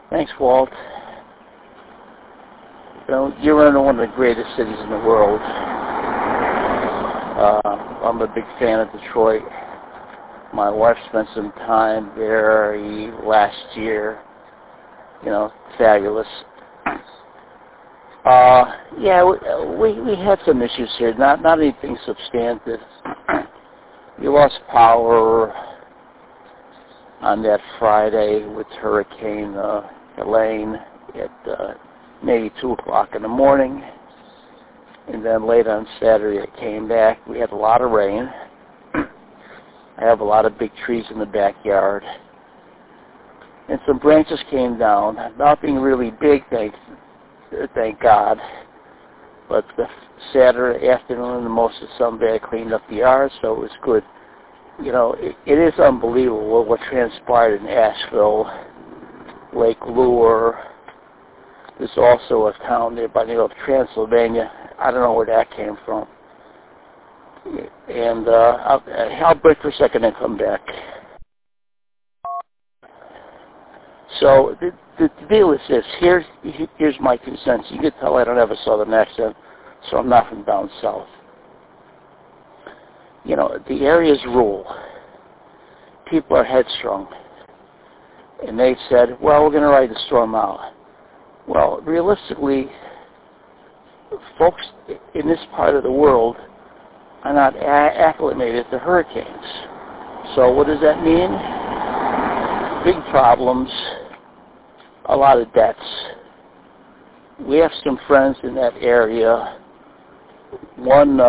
Thanks, Walt. You know, you're in one of the greatest cities in the world. I'm a big fan of Detroit. My wife spent some time there last year. You know, fabulous. Yeah, we had some issues here. Not anything substantive. We lost power on that Friday with Hurricane Elaine at maybe 2 o'clock in the morning. And then late on Saturday it came back. We had a lot of rain. I have a lot of big trees in the backyard. And some branches came down. Nothing really big, thank God. But the Saturday afternoon and most of Sunday I cleaned up the yard, so it was good. You know, it is unbelievable what transpired in Asheville, Lake Lure. There's also a town there by the name of Transylvania. I don't know where that came from. And I'll break for a second and come back. So the deal is this. Here's my consent. You can tell I don't have a southern accent, so I'm not from down south. You know, the area's rule. People are headstrong. And they said, well, we're going to ride the storm out. Well, realistically, folks in this part of the world are not acclimated to hurricanes. So what does that mean? Big problems, a lot of debts. We have some friends in that area. One,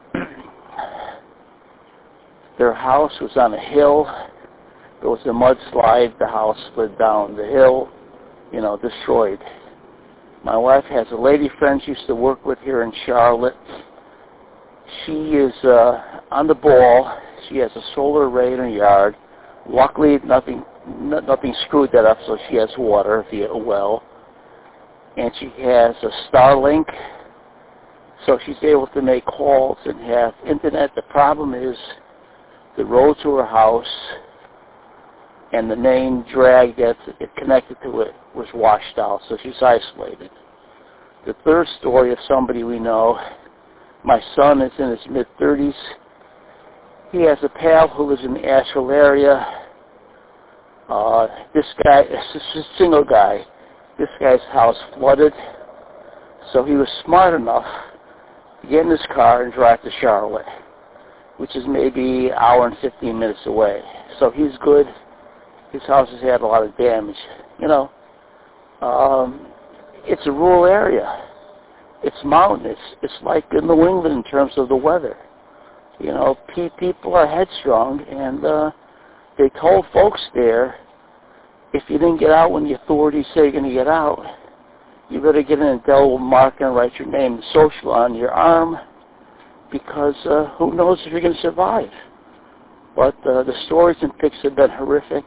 their house was on a hill. There was a mudslide. The house slid down the hill, you know, destroyed. My wife has a lady friend she used to work with here in Charlotte. She is on the ball. She has a solar array in her yard. Luckily, nothing screwed that up, so she has water via a well. And she has a Starlink, so she's able to make calls and have internet. The problem is the road to her house and the main drag that's connected to it was washed out, so she's isolated. The third story of somebody we know, my son is in his mid-30s. He has a pal who lives in the Asheville area. This guy is a single guy. This guy's house flooded, so he was smart enough to get in his car and drive to Charlotte, which is maybe an hour and 15 minutes away. So he's good. His house has had a lot of damage. You know, it's a rural area. It's mountainous. It's like in New England in terms of the weather. You know, people are headstrong, and they told folks there, if you didn't get out when the authorities say you're going to get out, you better get an indelible mark and write your name and social on your arm, because who knows if you're going to survive. But the stories and pics have been horrific.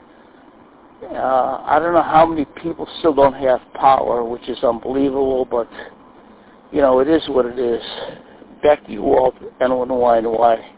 I don't know how many people still don't have power, which is unbelievable, but, you know, it is what it is. Back to you, Walt, NY.